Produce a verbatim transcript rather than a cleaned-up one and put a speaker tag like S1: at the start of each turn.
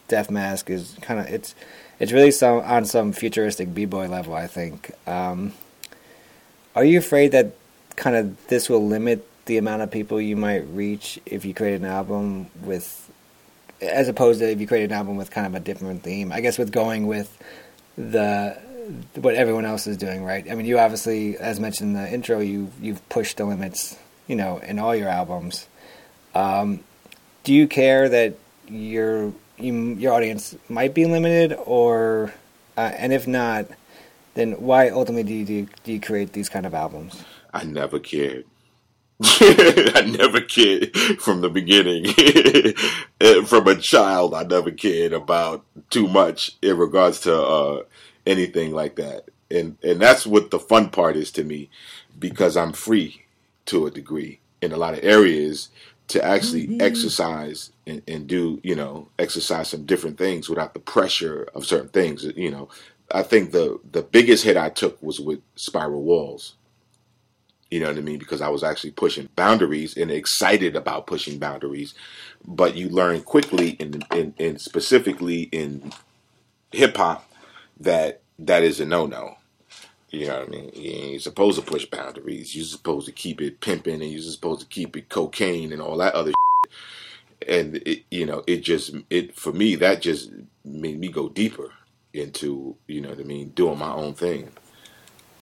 S1: Death Mask is kind of it's it's really some on some futuristic b-boy level, I think. Um, are you afraid that kind of this will limit the amount of people you might reach if you create an album with, as opposed to if you create an album with kind of a different theme? I guess with going with the what everyone else is doing, right? I mean, you obviously, as mentioned in the intro, you you've pushed the limits, you know, in all your albums. Um, do you care that your you, your audience might be limited, or uh, and if not, then why ultimately do you, do you do you create these kind of albums?
S2: I never cared. I never cared from the beginning. From a child, I never cared about too much in regards to uh, anything like that. And and that's what the fun part is to me, because I'm free to a degree in a lot of areas to actually mm-hmm. exercise and, and do, you know, exercise some different things without the pressure of certain things. You know, I think the, the biggest hit I took was with Spiral Walls. You know what I mean? Because I was actually pushing boundaries and excited about pushing boundaries. But you learn quickly, in, in, in specifically in hip hop, that that is a no-no. You know what I mean? You ain't supposed to push boundaries. You're supposed to keep it pimping, and you're supposed to keep it cocaine and all that other shit. And, it, you know, it just, it for me, that just made me go deeper into, you know what I mean, doing my own thing.